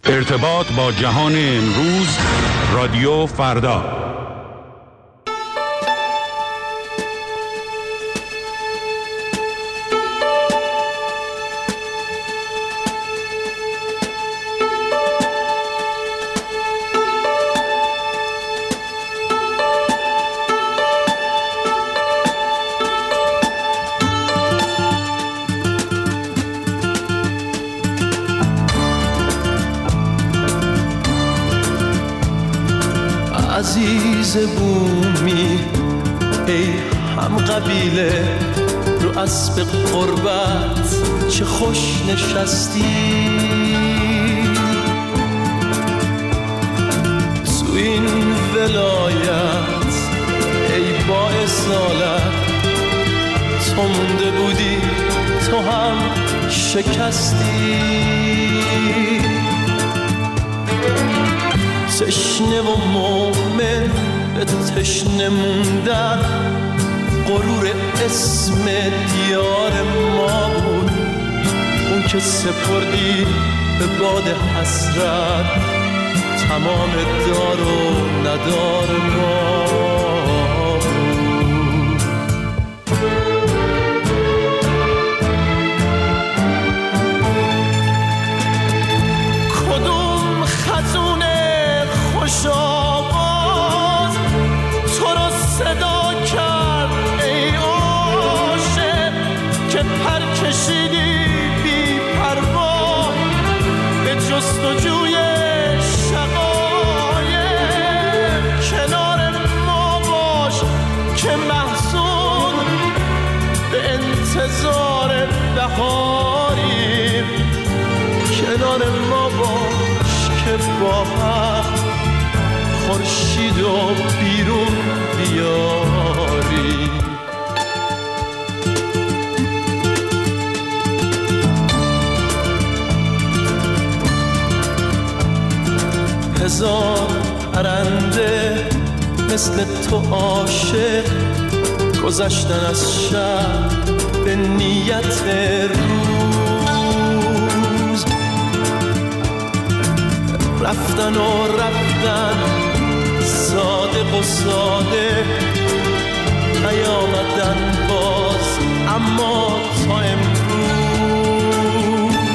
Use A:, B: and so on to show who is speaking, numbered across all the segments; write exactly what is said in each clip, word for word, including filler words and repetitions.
A: ارتباط با جهان امروز، رادیو فردا.
B: عزیز بومی ای هم قبیله، رو اسب قربت چه خوش نشستی. تو این ولایت ای با اصالت، تو مونده بودی تو هم شکستی. تشنه و مومن به تشنه موندن، غرور اسم دیار ما بود. اون که سپردی به باد حسرت، تمام دار و ندار ما بود. کدوم خزونه خوش آواز تو رو صدا کرد ای عاشق، که پر کشیدی بی پروا به جستجوی شقایق. کنار ما باش که محزون به انتظار بهاریم. کنار ما باش که با هم خورشید و بیرون بیاری. هزار پرنده مثل تو عاشق، گذشتن از شب به نیت روز. رفتن و رفتن صادق و ساده، نیامدن باز اما تا امروز.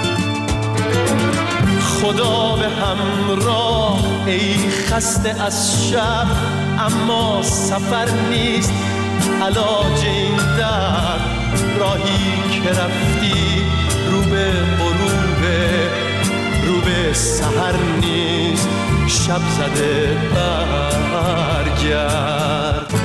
B: خدا به همراه ای خسته از شب، اما سفر نیست علاج این درد. راهی که رفتی رو به غروبه، رو به سحر نیست شب زده برگرد.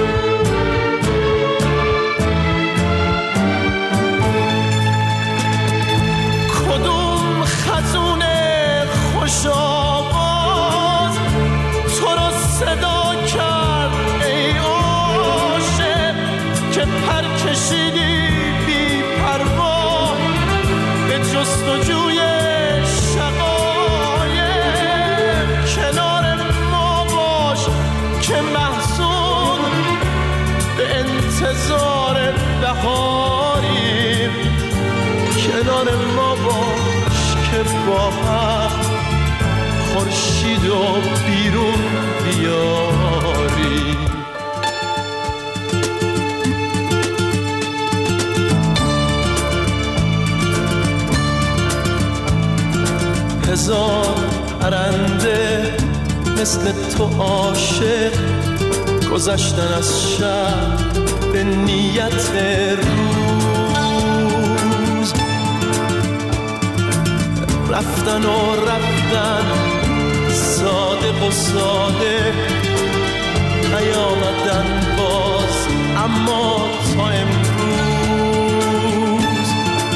B: کدوم خزونه خوش آواز تو رو صدا کرد ای عاشق، که پر کشیدی بی پروا به جستجوی که محزون به انتظار بهاریم. کنار ما باش که با هم خورشید و بیرون بیاریم. هزار پرنده مثل تو عاشق، گذشتن از شب به نیت روز. رفتن و رفتن صادق و ساده، نیامدن باز اما تا امروز.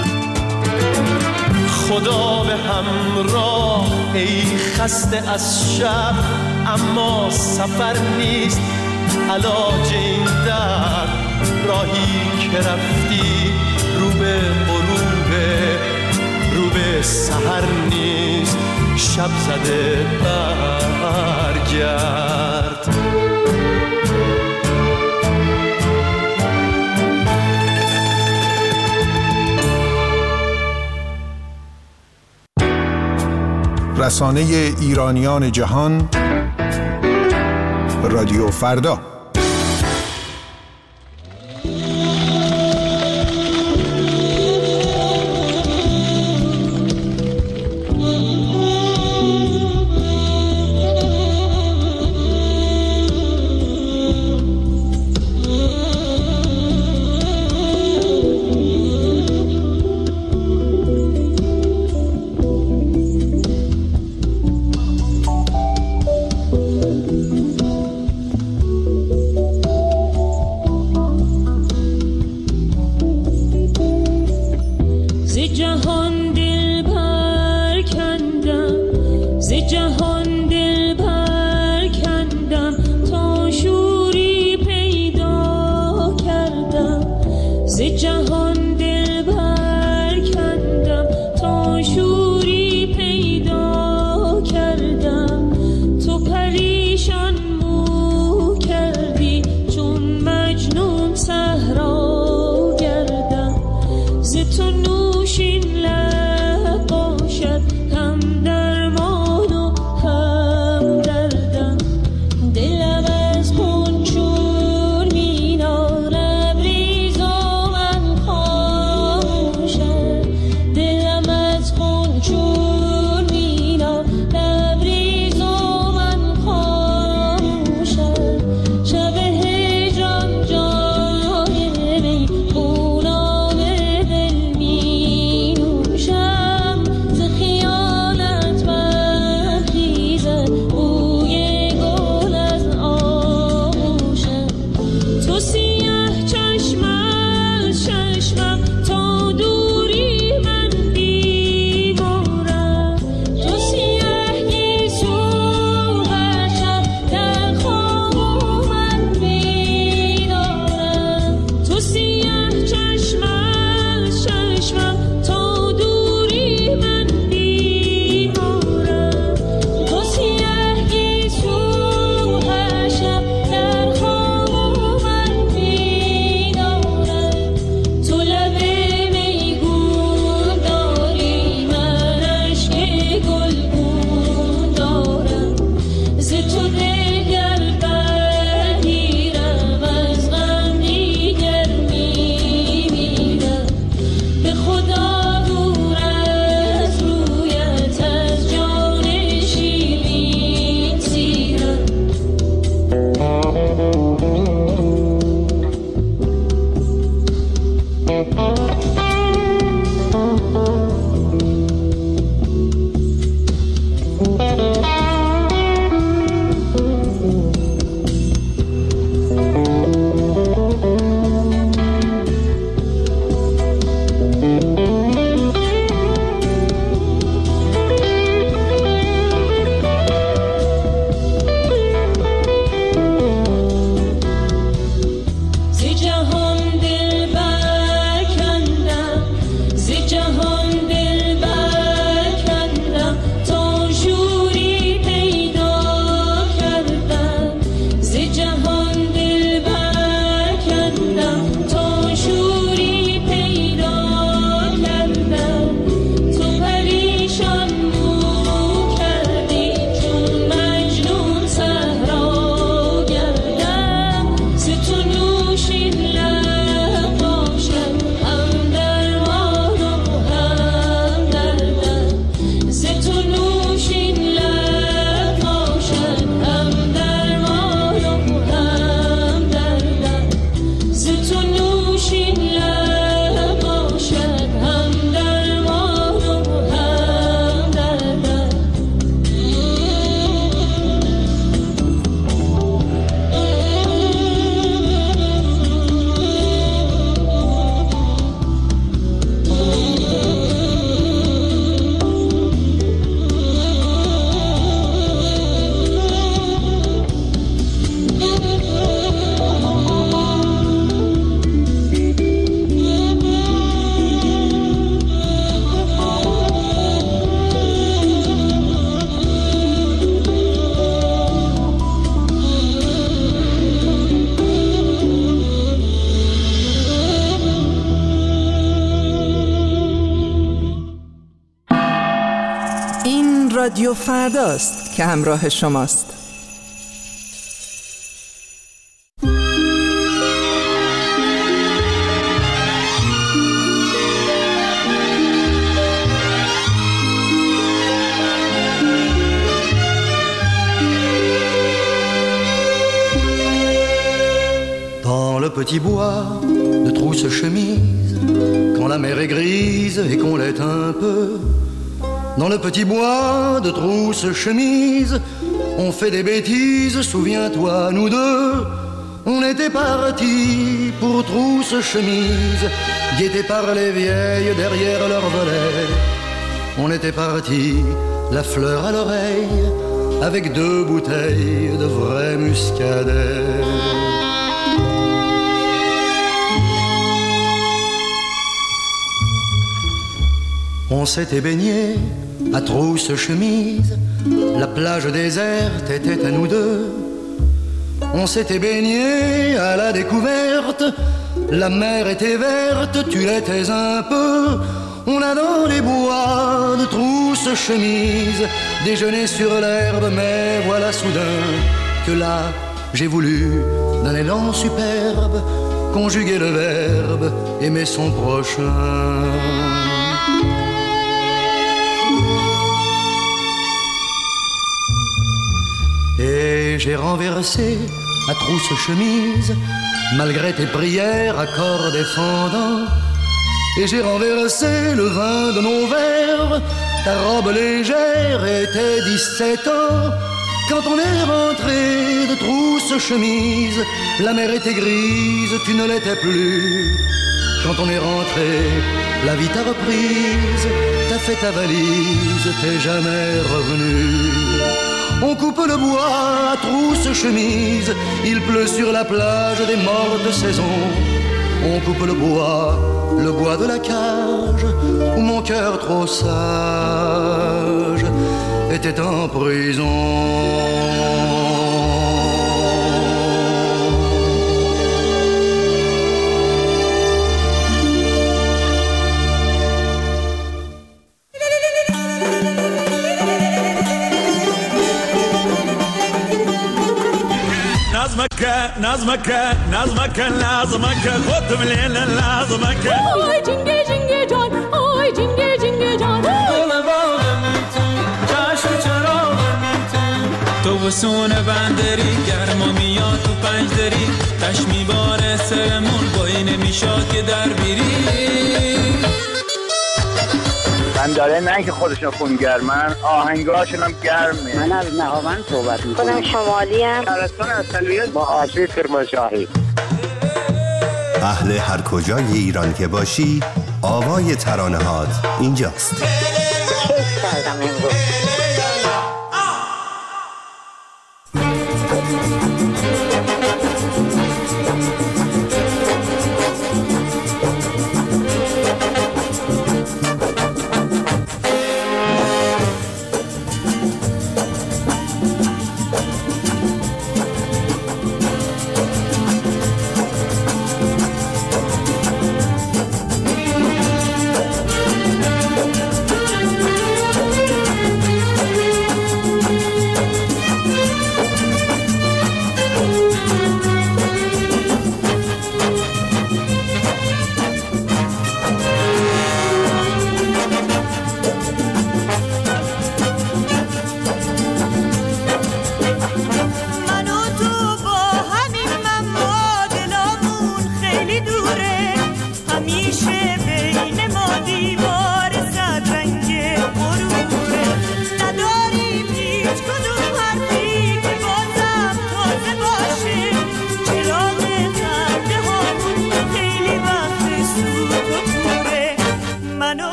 B: خدا به همراه ای خسته از شب، اما سفر نیست علاج این درد. راهی که رفتی رو به غروبه، رو به سحر نیست شب زده برگرد.
C: رسانه ایرانیان جهان، رادیو فردا.
D: این رادیو فرداست که همراه شماست.
E: Dans le petit bois de Trousse-Chemise, quand la mer est grise et qu'on l'est un peu, dans le petit bois de Trousse-Chemise, on fait des bêtises, souviens-toi, nous deux. On était partis pour Trousse-Chemise, guettés par les vieilles derrière leur volet. On était partis, la fleur à l'oreille, avec deux bouteilles de vrai muscadet. On s'était baigné à Trousse-Chemise, la plage déserte était à nous deux. On s'était baigné à la découverte, la mer était verte, tu l'étais un peu. On a dans les bois de Trousse-Chemise déjeuné sur l'herbe, mais voilà soudain que là j'ai voulu d'un élan superbe conjuguer le verbe aimer son prochain. Et j'ai renversé à Trousse-Chemise, malgré tes prières, accords défendants. Et j'ai renversé le vin de nos verres, ta robe légère était dix-sept ans. Quand on est rentré de Trousse-Chemise, la mer était grise, tu ne l'étais plus. Quand on est rentré, la vie t'a reprise, t'as fait ta valise, t'es jamais revenu. On coupe le bois à Trousse-Chemise, il pleut sur la plage des morts de saison. On coupe le bois, le bois de la cage, où mon cœur trop sage était en prison.
F: نظمك نظمك نظمك لازمك خد من لازمك
G: آی جنگه جنگه جان آی جنگه جنگه جان
B: دل باغم تو چشم چراغم تو تو وسون بندری گرما میاد تو پنج دری تش میباره سرمون بایی نمیشاد که در بیری
H: من داره نه که خودشون خونگرمن آهنگاشون هم گرمه.
I: من از نهاوند صحبت میکنم.
J: خودم شمالی ام.
H: شهرستان اصلیت با آسیب کرمانشاهی.
K: اهل هر کجای ایران که باشی آوای ترانه هات اینجاست.
J: کیف کردم امروز.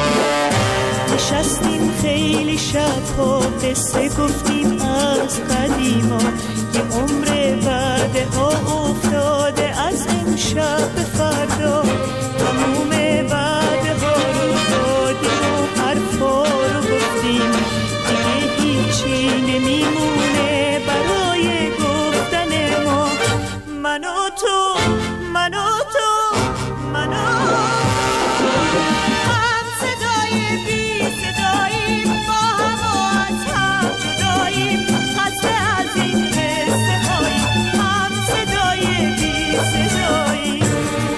G: نشستیم خیلی شب ها قصه گفتیم از خد
I: یه عمر بعد ها افتاده از امشب به فردا، تموم بعد ها رو دادیم و حرفا رو گفتیم، دیگه هیچی نمیمونه برای گفتن ما. من و تو، من و تو، من و هم صدای بی صداییم، با هم و از هم جداییم، خسته از این قصه هاییم، هم صدای بی صداییم.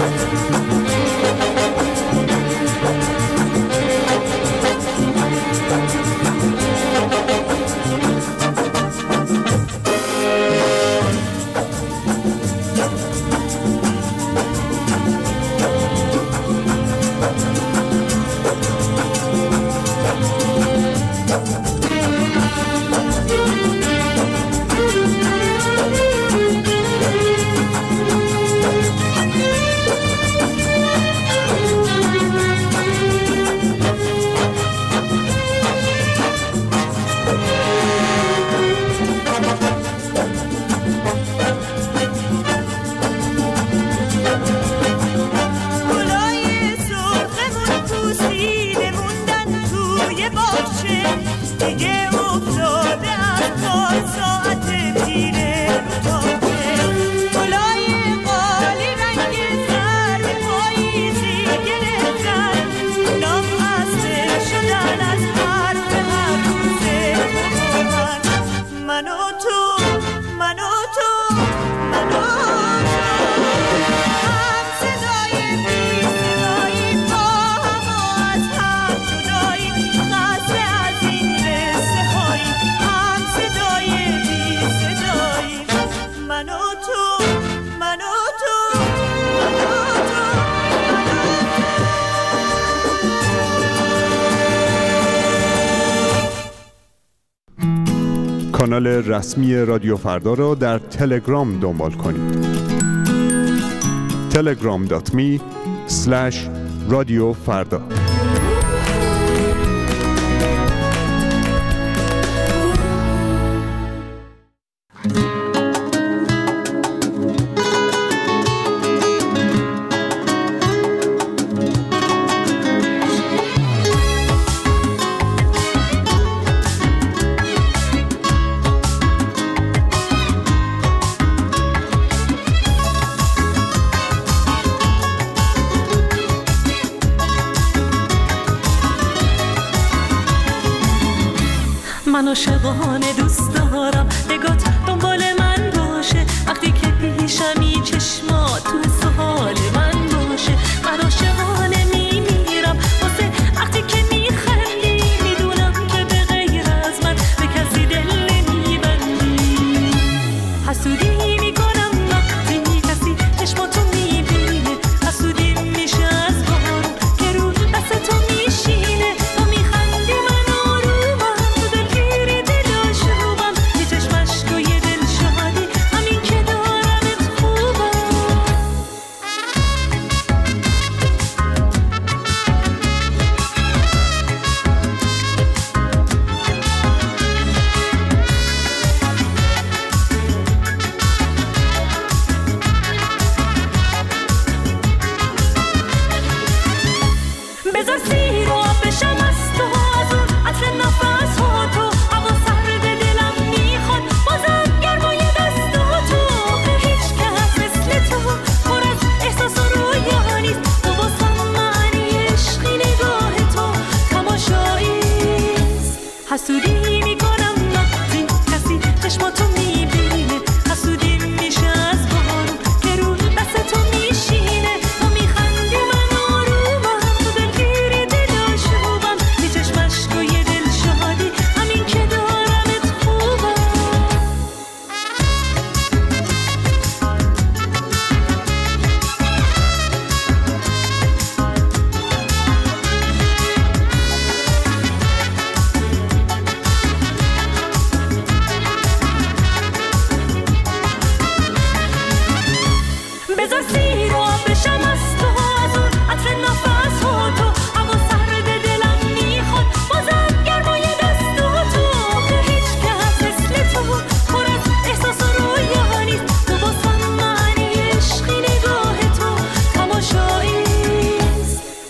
L: کانال رسمی رادیو فردا را در تلگرام دنبال کنید. تلگرام دات می اسلش رادیو فردا.
I: من عاشقانه دوست دارم نگات دنبال من باشه، وقتی که پیشمی چشمات تو سوال من باشه. من عاشقانه میمیرم واسه وقتی که میخندی، میدونم که به غیر از من به کسی دل نمیبندی. حسودی میکنم وقتی کسی چشماتو میبینه، حسودی میشه از بارون که رو دست تو میشینه. تو میخندی من آرومم، تو دلگیری دلاشومم،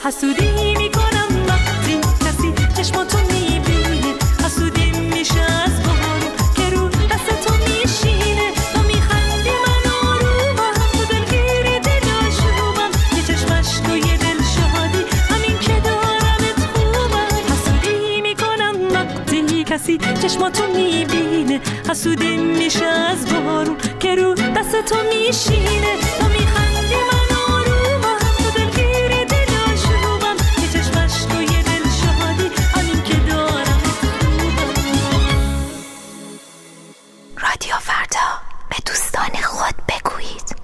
I: حسودی میکنم وقتی کسی چشماتو میبینه، حسودی میشه از بارون که رو دست تو میشینه. تو میخندی من آرومم، تو دلگیری دلاشوبم، یه چشمش تو یه دل شادی، همین که دارمت خوبم. حسودی میکنم وقتی کسی چشماتو میبینه، حسودی میشه از بارون که رو دست تو میشینه. تو میخندی من آرومم، تو دلگیری دلاشوبم، یه چشمش تو یه دل شادی، همین که دارم خوبم.
M: رادیو فردا، به دوستان خود بگویید.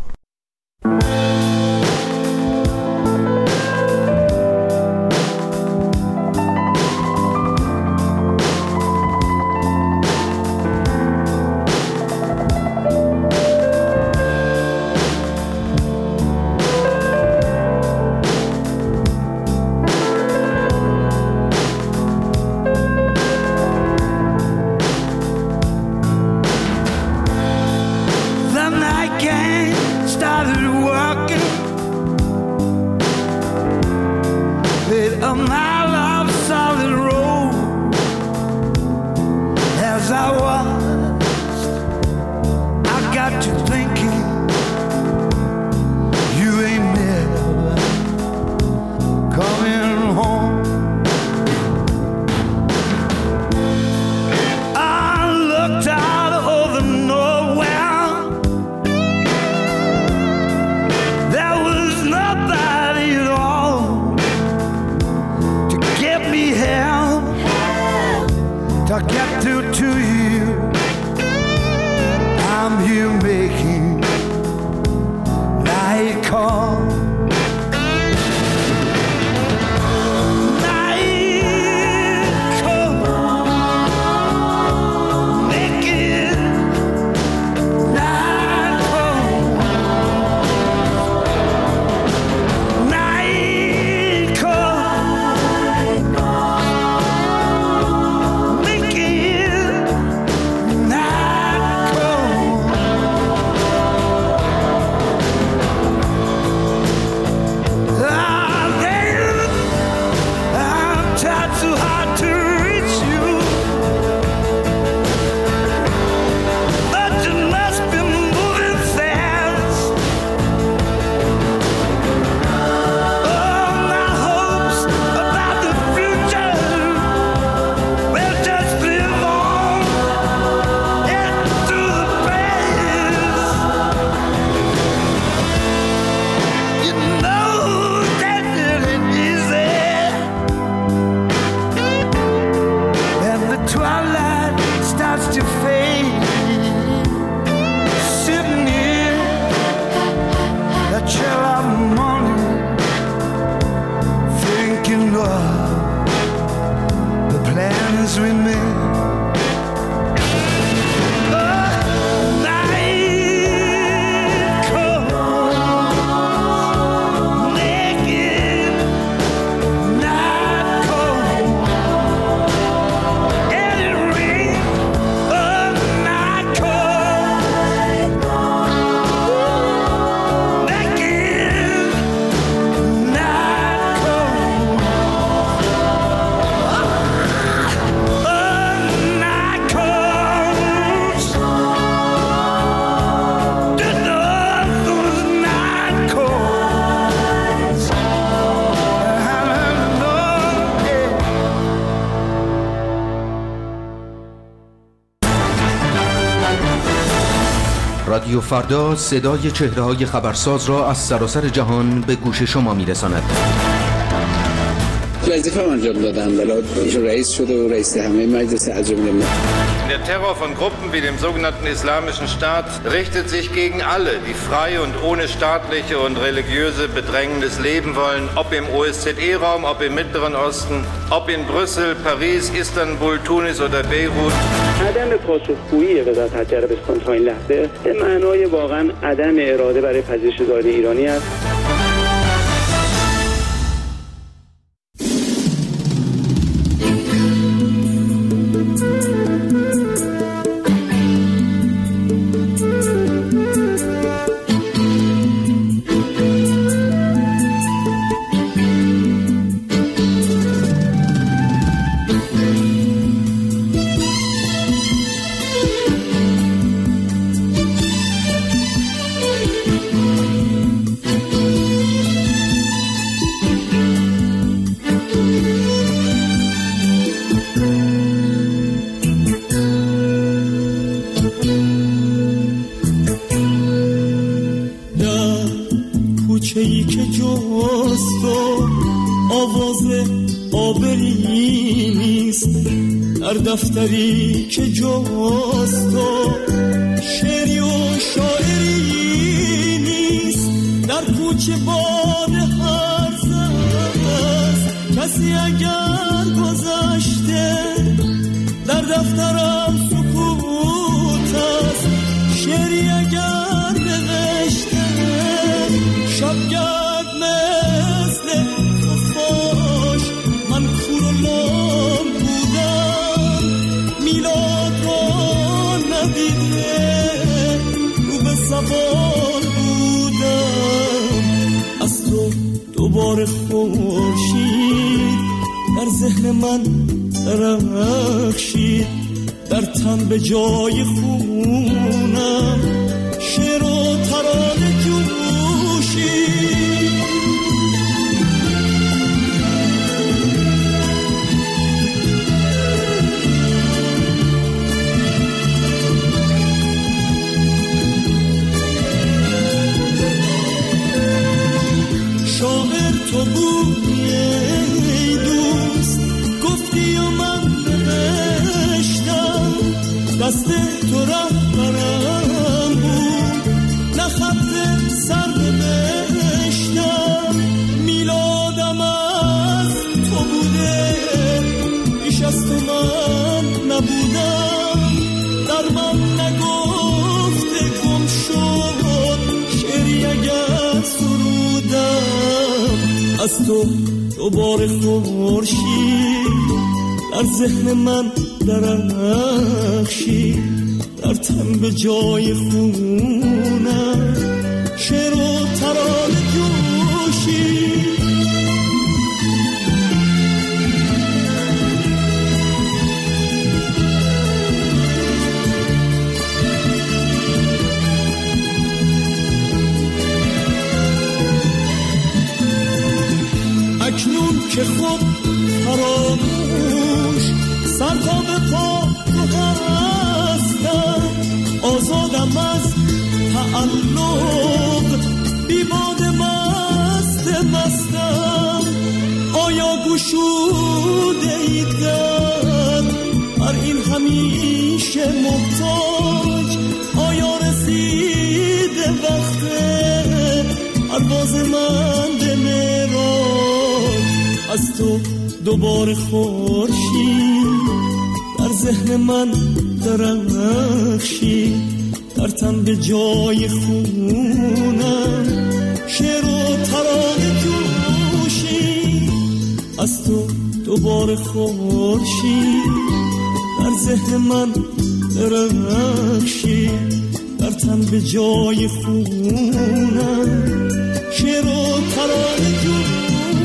N: رادیو فردا صدای چهره‌های خبرساز را از سراسر جهان به گوش شما می‌رساند.
O: وظیفه انجام دادم، بلا رئیس شده و رئیس همه مجلس عجم نمی‌کنه.
P: Der Terror von Gruppen wie dem sogenannten Islamischen Staat richtet sich gegen alle, die frei und ohne staatliche und religiöse Bedrängnis leben wollen, ob im O S Z E-Raum, ob im Mittleren Osten, ob in Brüssel, Paris, Istanbul, Tunis oder Beirut.
Q: عدم پاسخگویی وزارت حج عربستان تا این لحظه به معنای واقعا عدم اراده برای پذیرش دائره ایرانی است.
B: کوچه‌ای که جز تو آواز آبری نیست، در دفتری که جز تو شعری و شاعری نیست، در کوچه باد هرز است کسی اگر گذشته، در دفترم سکوت است شعری اگر نوشته، شبگرد مثل خفاش من کور و لام بودم، میلاد را ندیده رو به سوال بودم، از تو دوباره خورشید در ذهن من درخشید، در تن به جای خونم شعر و ترانه جوشید. شاعر تو بودی ای دوست، گفتی و من نوشتم، دست تو رهبرم بود، نه خط سر نوشتم، میلادم از تو بوده، بیش از تو من نبودم، در من نگفته گم شد شعری اگر سرودم، از تو دوباره خورشید در ذهن من درخشید، در تن به جای خونم شعر و ترانه جوشید. اکنون که خود فراموش سر تا به پا تو هستم، آزادم از تعلق بی باد مست مستم، آیا گشوده ای در بر این همیشه محتاج، آیا رسیده وقت پرواز من به معراج، از تو دوباره خورشید در ذهن من درخشید، در تن به جای خونم شعر و ترانه جوشید، از تو دوباره خورشید در ذهن من درخشید، در تن به جای خونم شعر و ترانه جوشید.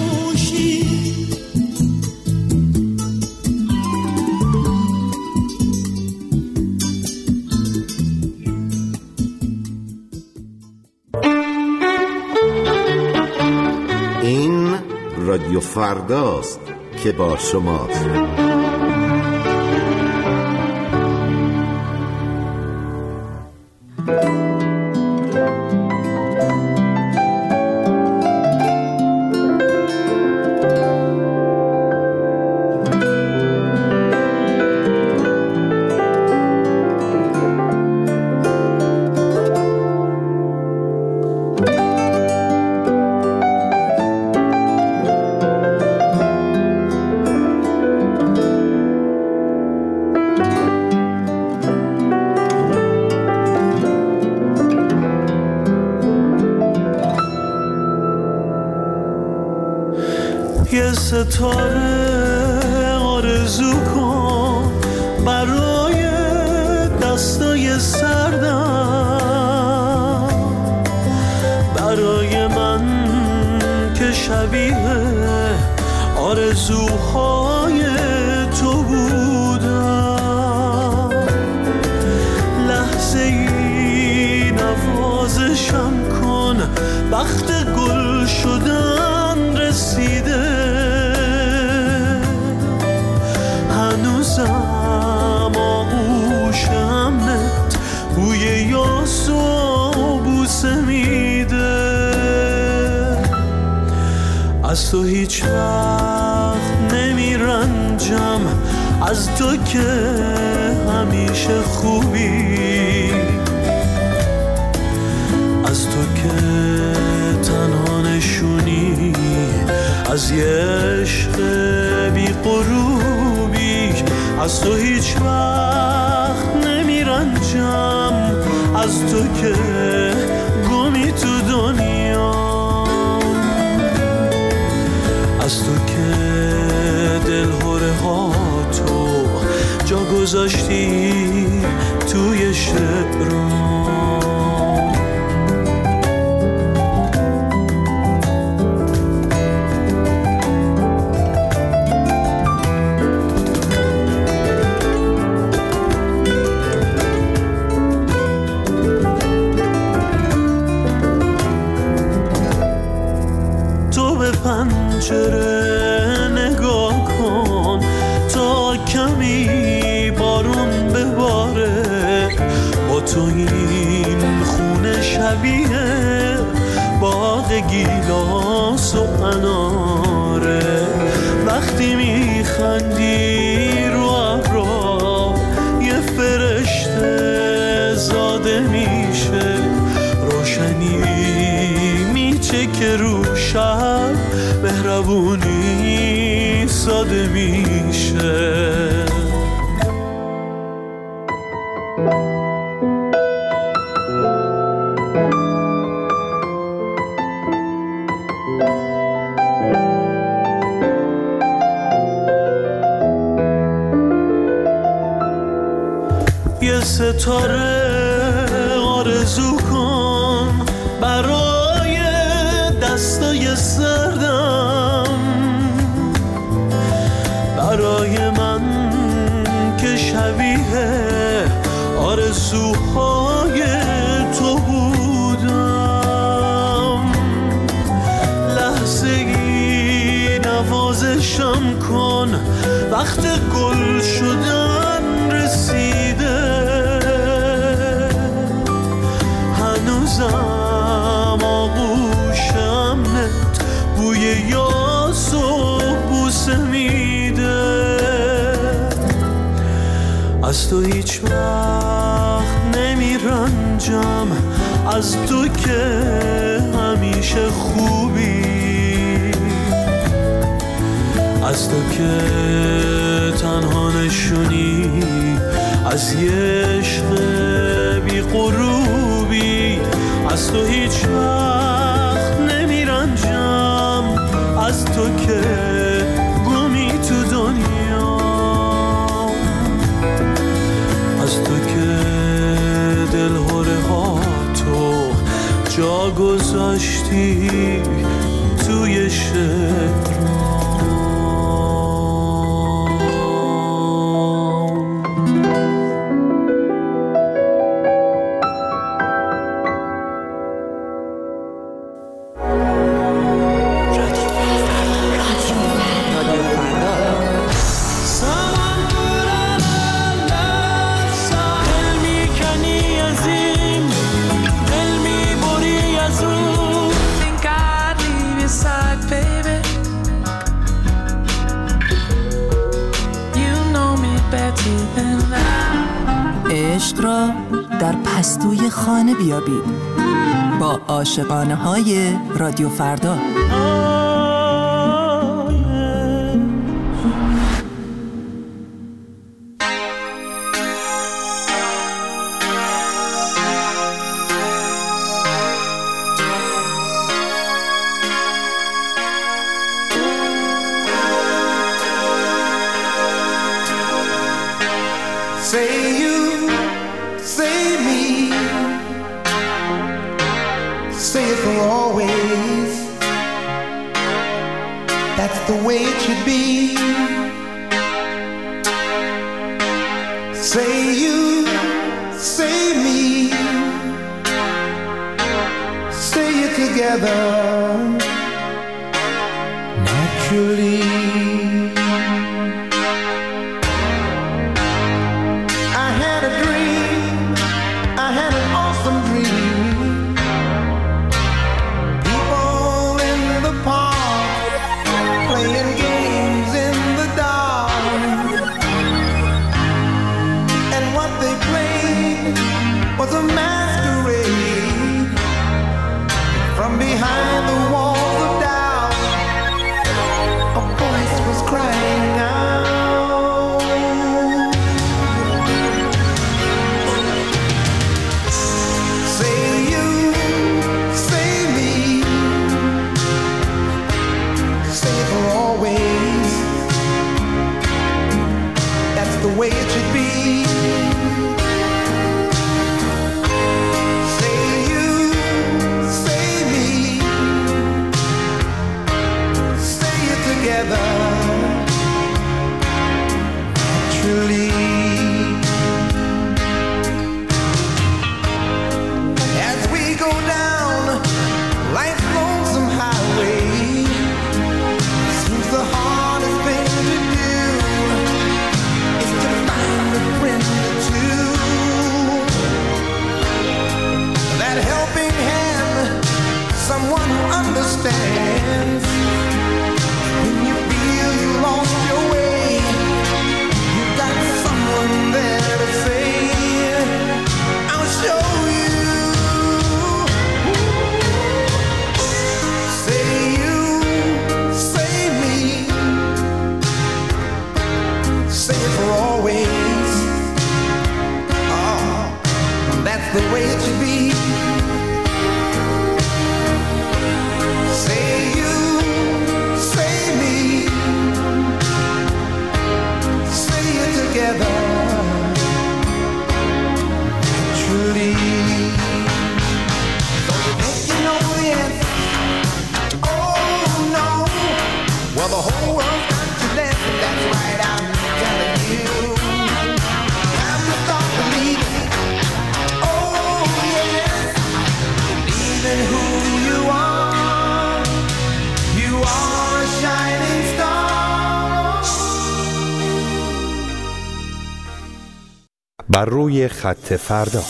R: این رادیو فرداست که با شماست.
S: یه ستاره آرزو کن برای دستای سردم، برای من که شبیه آرزوهای تو بودم، لحظه ای نوازشم کن، وقت گل شدن رسیده، هنوزم آغوش امنت بوی یاس و بوسه میده، از تو هیچ وقت نمی رنجم، از تو که همیشه خوبی، از تو که تنها نشونی از یه عشق بی غروبی، از تو هیچ وقت نمی رنجم، از تو که گمی تو دنیا، از تو که دلهوره ها تو جا گذاشتی توی شعرام. پنجره نگاه کن تا کمی بارون بباره، با تو این خونه شبیه باغ گیلاس و اناره، وقتی میخندی رو ابرا یه فرشته زاده میشه، روشنی میچه که رو شب مهربونی ساده میشه. یه ستاره آرزو کن برای دستای سردم، برای من که شبیه آرزوهای تو بودم، لحظه ای نوازشم کن وقت گل شدن رسیده، هنوزم آغوشم نت بوی یاس و بوسه میده، از تو هیچ وقت نمی رنجم، از تو که همیشه خوبی، از تو که تنها نشونی از یه عشق بی غروبی، از تو هیچ وقت نمی رنجم، از تو که گمی تو دنیا، از تو که دلهوره ها تو جا گذاشتی توی شعرام.
D: عشق را در پستوی خانه بیابید با عاشقانه های رادیو فردا.
T: Say you, say me, say it for always. That's the way it should be. Say you, say me, say it together naturally. the way it should be. Say you, say me, say it together naturally. So you think you know the answer? Oh no. Well, the whole world's got to dance, and that's right, I'm telling you. Time to start believing. Oh yes, believing who you are. You are a shining star.
K: بر روی خط فردا.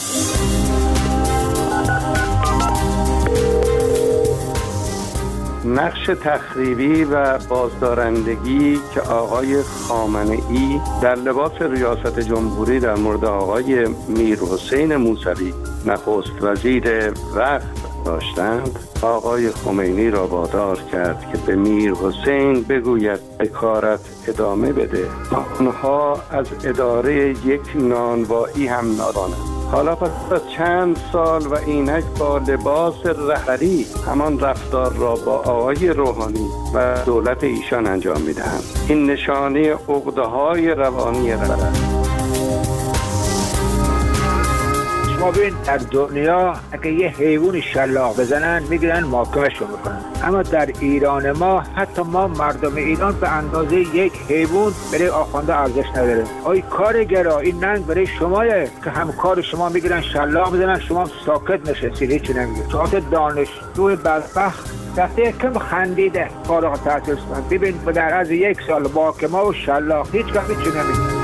U: نقش تخریبی و بازدارندگی که آقای خامنه‌ای در لباس ریاست جمهوری در مورد آقای میرحسین موسوی نخست وزیر وقت داشتند، آقای خمینی را وادار کرد که به میرحسین بگوید حکارت ادامه بده. آنها از اداره یک نانوایی هم نادانند. حالا پس از چند سال و اینک با لباس رهبری همان رفتار را با آقای روحانی و دولت ایشان انجام میدهند. این نشانه عقده‌های روانی رهبر.
V: ما ببین در دنیا اگه یه حیوان شلاق بزنن میگیرن محاکمه‌شون میکنن، اما در ایران ما حتی ما مردم ایران به اندازه یک حیوان برای آخونده ارزش نداره. آی کارگرا، این ننگ برای شمایه که همکار شما میگیرن شلاق بزنن، شما ساکت نشستید هیچی نمیگید. چهات دانشجوی بدبخت دسته کم خندیده فارغ التحصیل شدن، ببین در از یک سال محاکمه و شلاق هیچ کم هیچی نمیگید.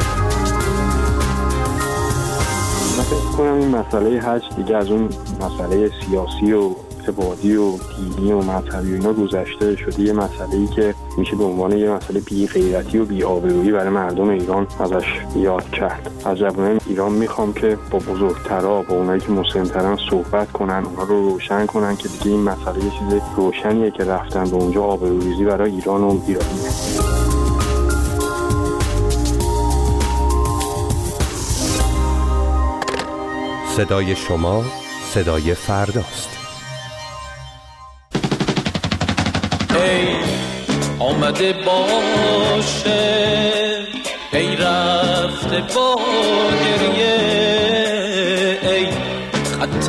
W: من فکر کنم این مسئله حج دیگه از اون مسئله سیاسی و اعتقادی و دینی و مذهبی و اینا گذشته شده، یه مسئله‌ای که میشه به عنوان یه مسئله بی غیرتی و بی آبرویی برای مردم ایران ازش یاد کرد. از جوانان ایران میخوام که با بزرگترها، با اونایی که مسن‌ترن صحبت کنن، اونها رو روشن کنن که دیگه این مسئله یه چیز روشنیه که رفتن به اونجا آبروریزی برای ایران و ایرانیه.
K: صدای شما صدای فرداست.
B: ای آمده باشه، ای رفته با گریه، ای خط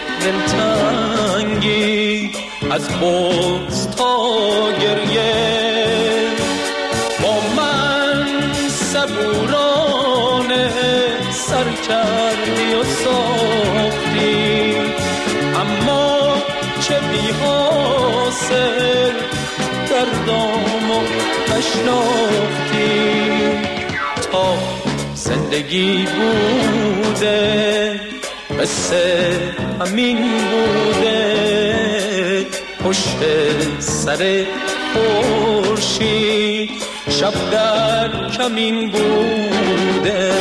B: دلتنگی از بغض تا گریه، با من صبورانه سر کردی و ساختی، اما چه بی حاصل دردامو نشناختی. تا زندگی بوده قصه همین بوده، پشت سر خورشید شب در کمین بوده.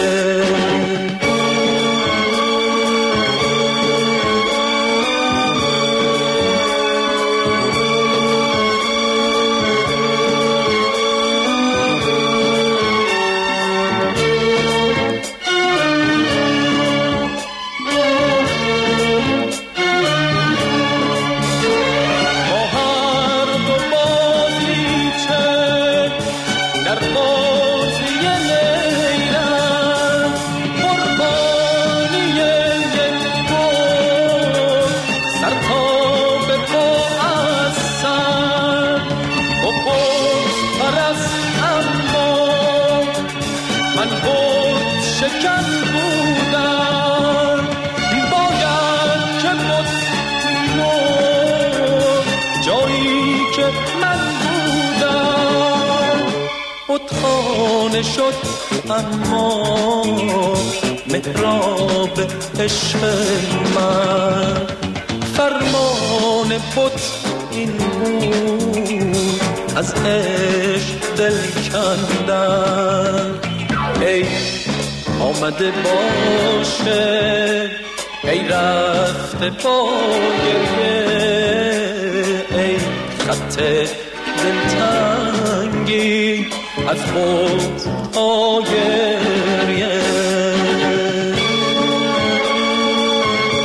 B: خانه شد اما محراب عشق من، فرمان بت این بود از عشق دل کندن. ای آمده باشه، ای رفته با گریه، ای خط دلتنگی از بغض تا گریه.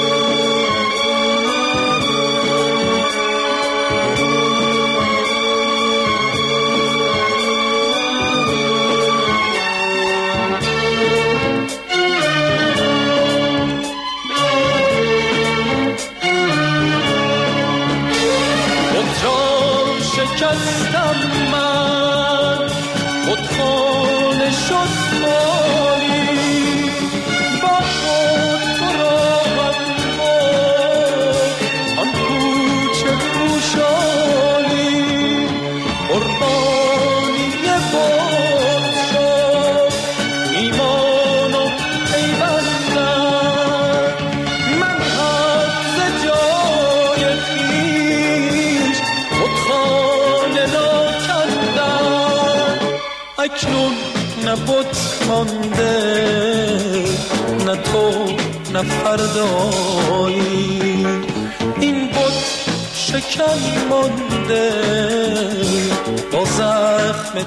B: اکنون نه بت مانده نه تو نه فردایی، این بت شکن مانده با زخم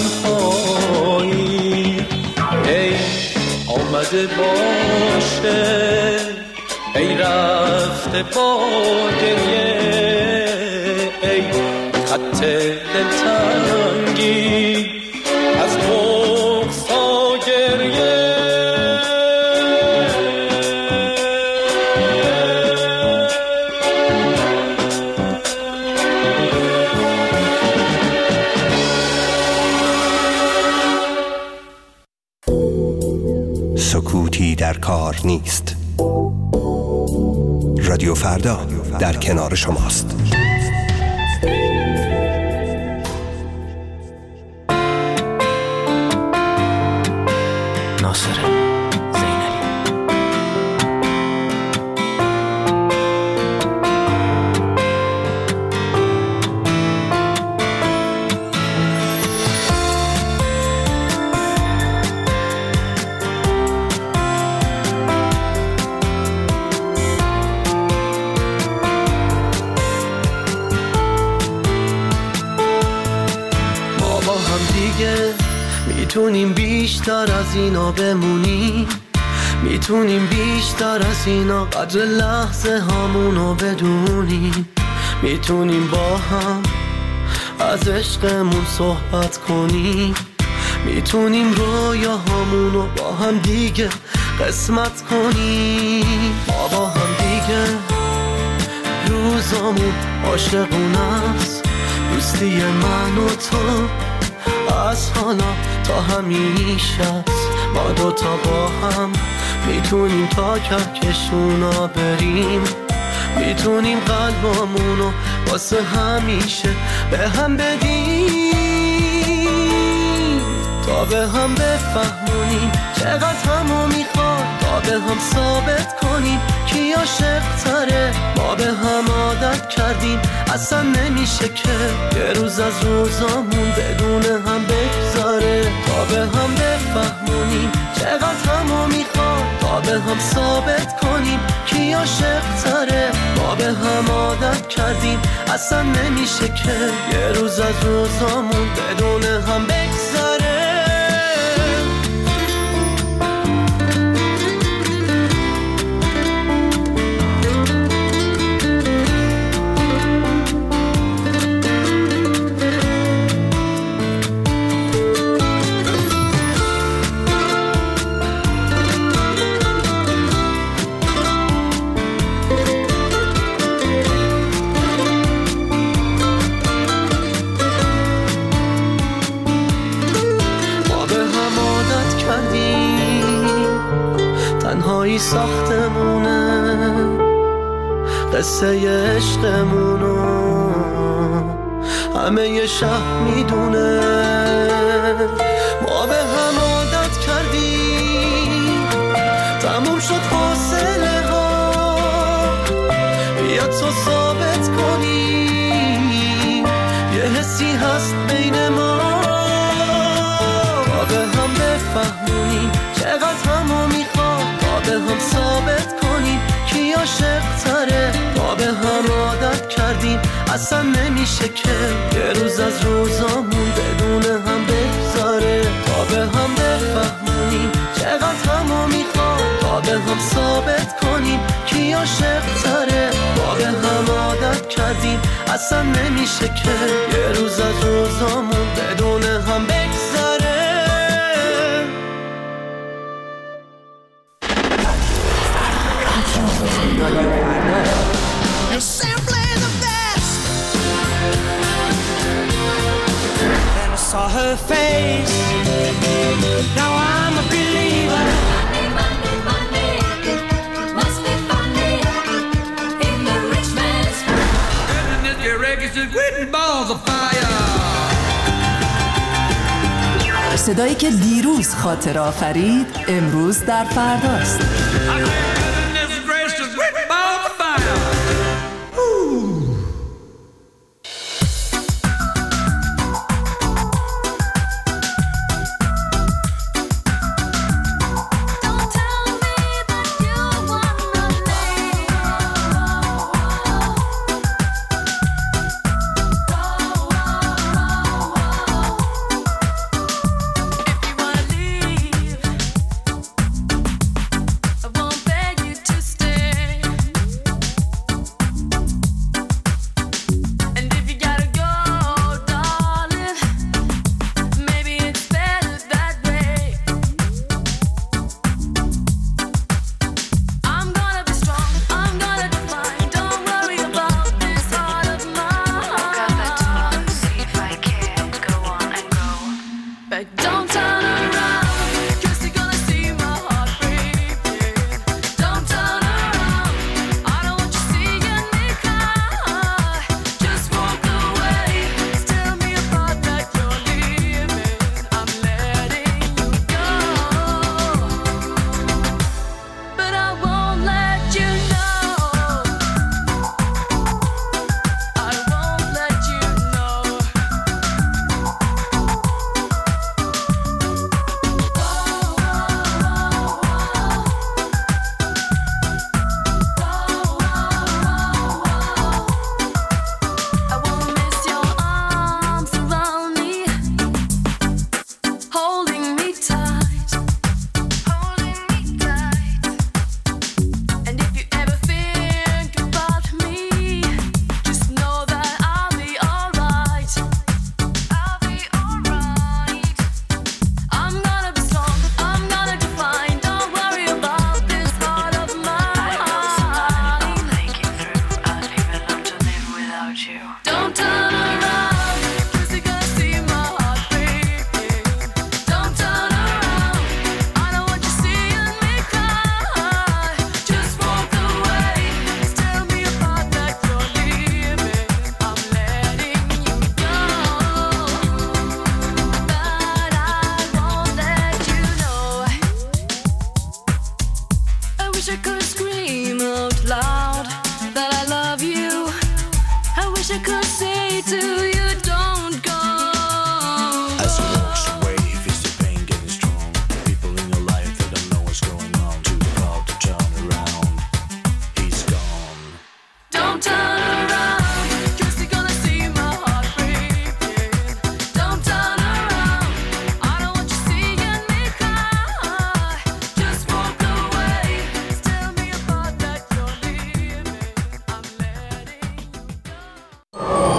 B: تنهایی. ای آمده باشه ای رفته با گریه، ای خط دلتنگی از بغض تا گریه.
K: سکوتی در کار نیست. رادیو فردا در کنار شماست.
A: ناصر زینالی.
C: میتونیم بیشتر از اینا بمونیم، میتونیم بیشتر از اینا قدر لحظه هامونو بدونیم، میتونیم با هم از عشقمون صحبت کنیم، میتونیم رویاهامونو با هم دیگه قسمت کنیم. ما با هم دیگه روزامون عاشقونه است، دوستی من و تو از حالا تا همیشه. ما دوتا با هم میتونیم تا کهکشونا بریم، میتونیم قلبامونو واسه همیشه به هم بدیم، تا به هم بفهمونیم چقدر همو میخواد، تا به هم ثابت کنیم کی عاشق تره. ما به هم عادت کردیم اصلا نمیشه که یه روز از روزامون بدون هم بگذاره، تا به هم بفهمونیم چقدر همو میخواد، تا به هم ثابت کنیم کی عاشق تره. ما به هم عادت کردیم اصلا نمیشه که یه روز از روزامون بدون هم بگذاره. تنهایی ساختمونه قصه عشقمونو همه یه شهر میدونه. ما به هم عادت کردیم تموم شد فاصله ها، بیا تو ثابت کنیم یه حسی هست بین ما. ما به هم بفهمونیم چقدر همو میخواد، تا به هم ثابت کنیم کی عاشق تره. ما به هم عادت کردیم اصلا نمیشه که یه روز از روزامون بدون هم بگذاره، تا به هم بفهمونیم چقدر همو میخواد، تا به هم ثابت کنیم کی عاشق تره. ما به هم عادت کردیم اصلا نمیشه که یه روز از روزامون بدون هم بگذاره.
T: You're simply the best. Then I saw her face. Now I'm a believer. Monday, Monday, Monday. Must be funny in the rich man's world. Goodness, your records just written balls of fire.
D: صدایی که دیروز خاطر آفرید امروز در فرداست.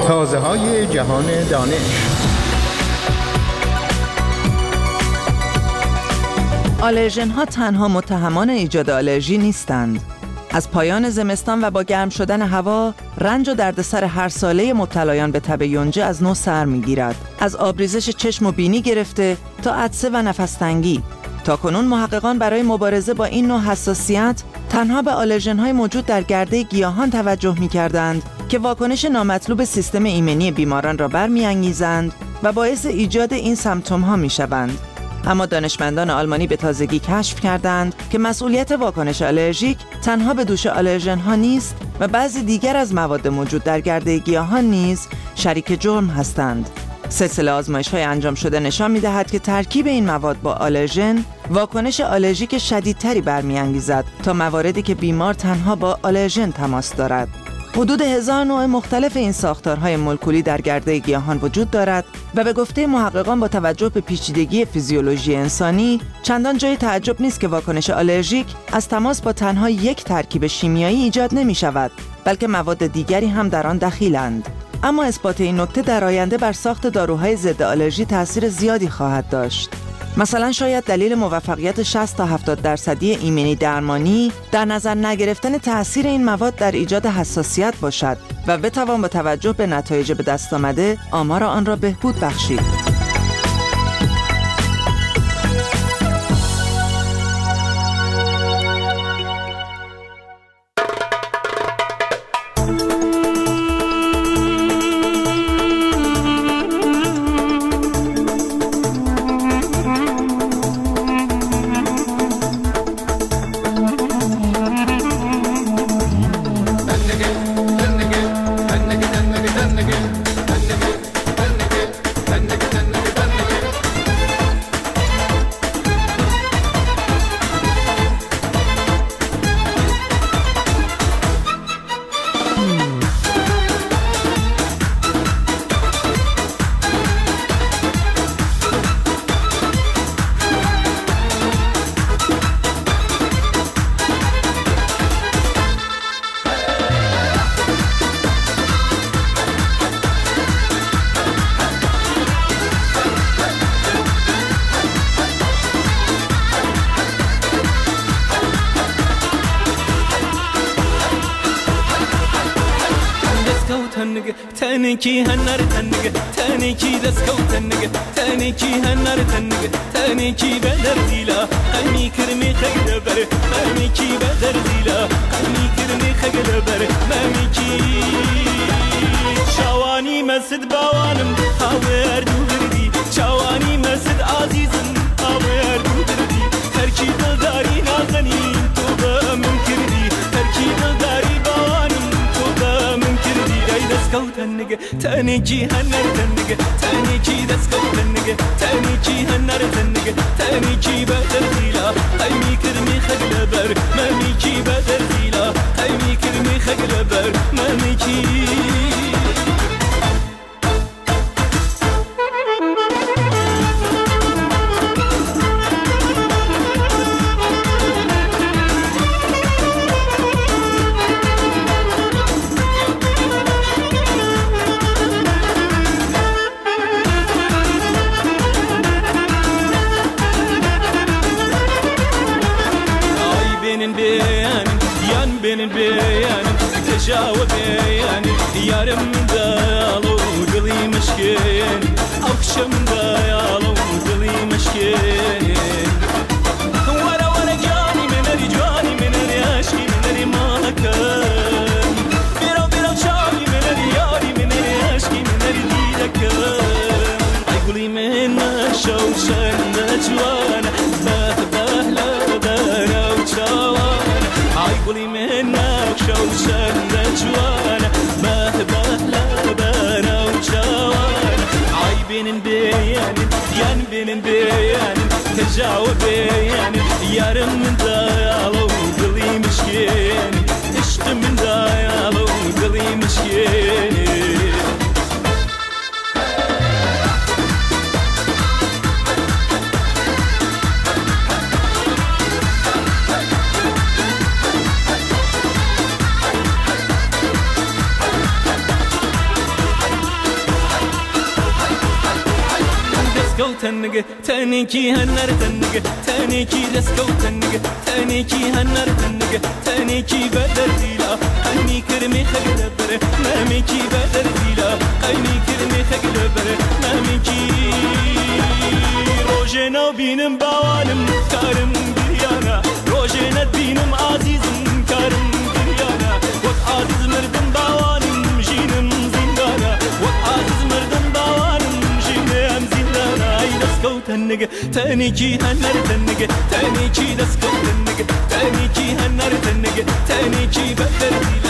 A: تازه های جهان دانش.
D: آلرژن ها تنها متهمان ایجاد آلرژی نیستند. از پایان زمستان و با گرم شدن هوا، رنج و دردسر هر ساله مبتلایان به تب یونجه از نو سر می‌گیرد. از آبریزش چشم و بینی گرفته تا عطسه و نفس‌تنگی. تاکنون محققان برای مبارزه با این نوع حساسیت تنها به آلرژن‌های موجود در گرده گیاهان توجه می‌کردند که واکنش نامطلوب سیستم ایمنی بیماران را برمی‌انگیزند و باعث ایجاد این سمپتوم‌ها می‌شوند. اما دانشمندان آلمانی به تازگی کشف کردند که مسئولیت واکنش آلرژیک تنها به دوش آلرژن‌ها نیست و بعضی دیگر از مواد موجود در گرده گیاهان نیز شریک جرم هستند. سلسله آزمایش‌های انجام شده نشان می‌دهد که ترکیب این مواد با آلرژن واکنش آلرژیک شدیدتری برمی‌انگیزد تا مواردی که بیمار تنها با آلرژن تماس دارد. حدود هزار نوع مختلف این ساختارهای مولکولی در گرده گیاهان وجود دارد و به گفته محققان با توجه به پیچیدگی فیزیولوژی انسانی چندان جای تعجب نیست که واکنش آلرژیک از تماس با تنها یک ترکیب شیمیایی ایجاد نمی شود، بلکه مواد دیگری هم در آن دخیلند. اما اثبات این نکته در آینده بر ساخت داروهای ضد آلرژی تأثیر زیادی خواهد داشت. مثلا شاید دلیل موفقیت شصت تا هفتاد درصدی ایمنی درمانی در نظر نگرفتن تأثیر این مواد در ایجاد حساسیت باشد و بتوان با توجه به نتایج به دست آمده آمار آن را بهبود بخشید.
B: تنکی هنر تنگه تنکی دست کو تنگه تنکی هنر تنگه تنکی بدر دیلا قمی کرمی خیل بره ممیکی بدر دیلا قمی کرمی خیل بره ممیکی شوانی مسد باوانم هاور دو بردی شوانی مسد عزیزم هاور دو بردی ترکی دلداری نازنی تو با من کردی ترکی دلداری باوانم تو با من کردی ای دست کو تنگه تنکی هنر تنگه تنکی دست کو تنگه تنکی هنر تنگه تنکی بدر دیلا قمی کرمی خیل بر ممیکی بدر دیلا قمی کرمی خیل بر ممیکی benim beyanım tecavüz beyanım yarım dayalı dilim aşkın akşam dayalı dilim aşkın wara wara cani meneri cani meneri aşkı meneri makan biro biro cani meneri yari meneri aşkı meneri dilakan ay guli menna şawşan najwana bah bahla dara uçawana ay guli شوشن نجوانا ما بهلا بنا وشوانا عاي بين بيان ين بين بيان تجاوب بيان يارم من دايالو قلي مشكين اشت من دايالو قلي مشكين تنگه تنکی هنر تنگه تنکی دسکو تنگه تنکی هنر تنگه تنکی بدر دیلا هنی کرمی خگل بره نمی کی بدر دیلا هنی کرمی خگل بره نمی کی روزنا بینم باوانم کارم گریانا روزنا بینم عزیزم کارم گریانا وقت عزیز مردم باوانم جینم زندانا وقت عزیز مردم باوانم جینم زندانا ای دسکو تنگه تنکی هنر تنگه تنکی دسکو تنگه تنکی هنر تنگه تنکی بدر دیلا